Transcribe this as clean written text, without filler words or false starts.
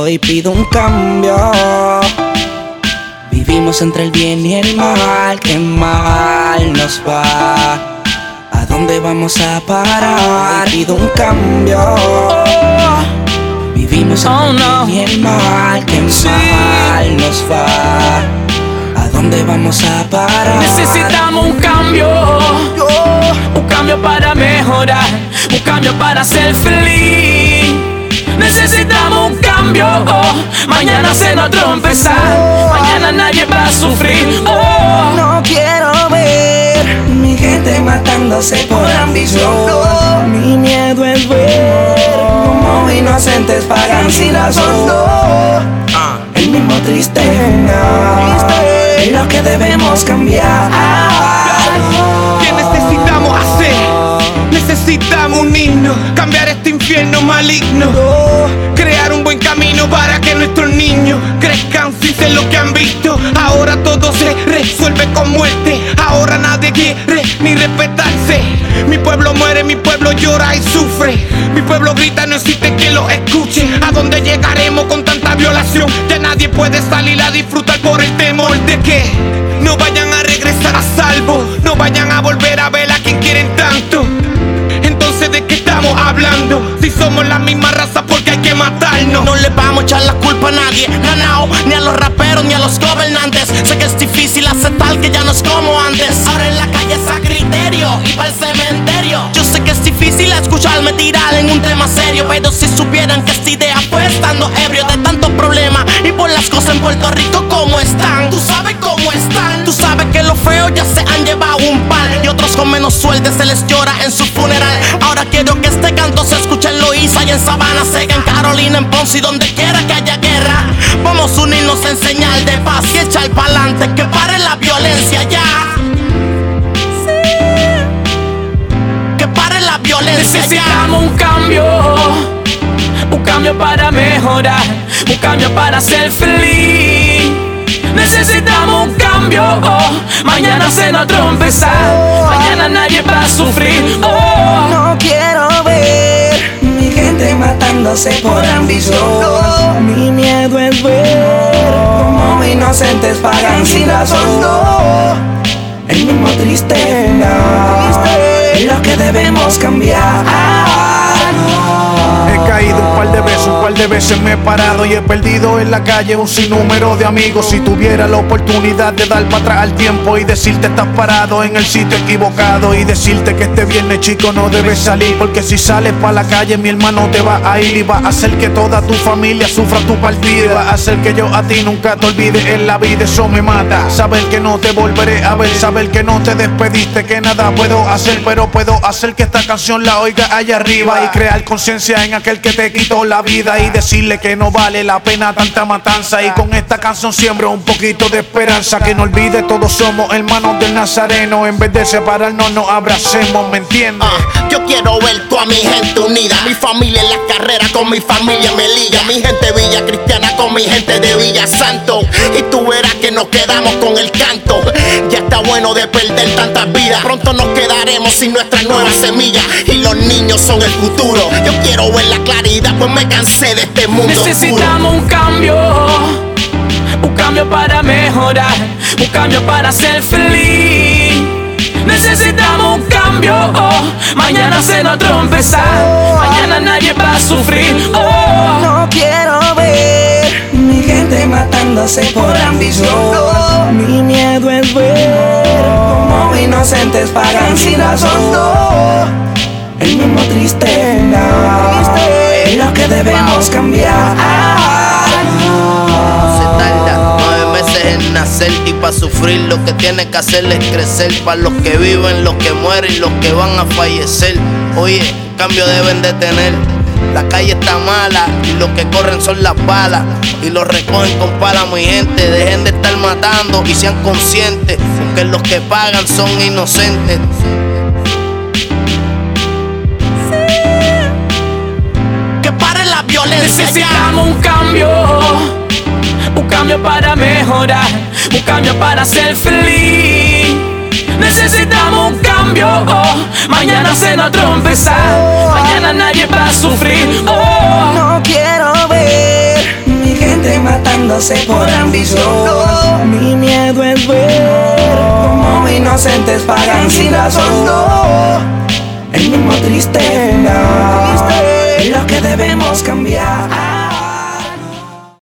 Hoy pido un cambio. Vivimos entre el bien y el mal. Qué mal nos va. ¿A dónde vamos a parar? Hoy pido un cambio. Vivimos entre el bien y el mal. Qué mal nos va. ¿A dónde vamos a parar? Necesitamos un cambio. Un cambio para mejorar. Un cambio para ser feliz. Necesitamos un cambio. Mañana será otro empezar. Mañana nadie va a sufrir. No quiero ver mi gente matándose por ambición. Mi miedo es ver como inocentes pagan sin razón. El mismo triste final, es lo que debemos cambiar. ¿Qué necesitamos hacer? Necesitamos unirnos, cambiar este infierno maligno, crear un buen camino para que nuestros niños crezcan sin ser lo que han visto. Ahora todo se resuelve con muerte, ahora nadie quiere ni respetarse. Mi pueblo muere, mi pueblo llora y sufre, mi pueblo grita, no existe quien lo escuche. ¿A dónde llegaremos con tanta violación? Ya nadie puede salir a disfrutar por el temor de que no vayan a regresar a salvo, no vayan a volver a ver a quien quieren tanto. Entonces, ¿de qué estamos hablando? Si somos la misma raza, porque hay que matarnos. No le vamos a echar la culpa a nadie, ni a los raperos ni a los gobernantes. Sé que es difícil aceptar que ya no es como antes. Ahora en la calle es a criterio y para el cementerio. Yo sé que es difícil escucharme tirar en un tema serio, pero si supieran que esta idea fue estando ebrio de tantos problemas y por las cosas en Puerto Rico como están. Tú sabes cómo están. Tú sabes que los feos ya se han llevado un par y otros con menos suerte se les llora en su funeral. Ahora quiero que este canto se escuche en Loíza y en Sabana, Sega, en Carolina, en Ponce y donde quiera que haya guerra. Vamos a unirnos en señal de paz y echar pa'lante, que pare la violencia ya. Que pare la violencia. Necesitamos un cambio para mejorar, un cambio para ser feliz. Necesitamos un cambio, mañana será otro empezar. Mañana nadie va a sufrir. No quiero ver mi gente matándose por ambición. Mi miedo es ver como inocentes pagan sin razón. El mismo triste final, es lo que debemos cambiar. He caído un par de veces me he parado y he perdido en la calle un sinnúmero de amigos. Si tuviera la oportunidad de dar para atrás al tiempo y decirte estás parado en el sitio equivocado, y decirte que este viernes, chico, no debes salir, porque si sales para la calle mi hermano te va a ir y va a hacer que toda tu familia sufra tu partida. Va a hacer que yo a ti nunca te olvide en la vida, eso me mata. Saber que no te volveré a ver, saber que no te despediste, que nada puedo hacer, pero puedo hacer que esta canción la oiga allá arriba y crear conciencia en aquel que te quitó la vida y decirle que no vale la pena tanta matanza. Y con esta canción siembro un poquito de esperanza, que no olvide todos somos hermanos del Nazareno, en vez de separarnos nos abracemos, ¿me entiendes? Yo quiero ver toda mi gente unida, mi familia en la carrera con mi familia me liga, mi gente Villa Cristiana con mi gente de Villa Santo, y tú verás que nos quedamos con el canto. Ya está bueno de perder tantas vidas, pronto nos quedaremos sin nuestra nueva semilla y los niños son el futuro. Yo quiero ver la claridad, pues me cansé de este mundo Necesitamos oscuro. un cambio para mejorar, un cambio para ser feliz. Necesitamos un cambio, mañana será otro empezar. Mañana nadie va a sufrir. No quiero ver mi gente matándose por ambición. Mi miedo es ver como inocentes pagan sin razón. El mismo triste final, es lo que debemos cambiar. Se tarda 9 meses en nacer y pa' sufrir lo que tiene que hacer es crecer. Pa' los que viven, los que mueren y los que van a fallecer. Oye, cambio deben de tener. La calle está mala y los que corren son las balas y los recogen con pala, mi gente. Dejen de estar matando y sean conscientes, porque los que pagan son inocentes. Que pare la violencia. Necesitamos un cambio para mejorar, un cambio para ser feliz. Necesitamos un cambio, mañana será otro empezar. Mañana nadie va a sufrir. No quiero ver mi matándose por ambición. Mi miedo es ver como inocentes pagan sin razón. El mismo triste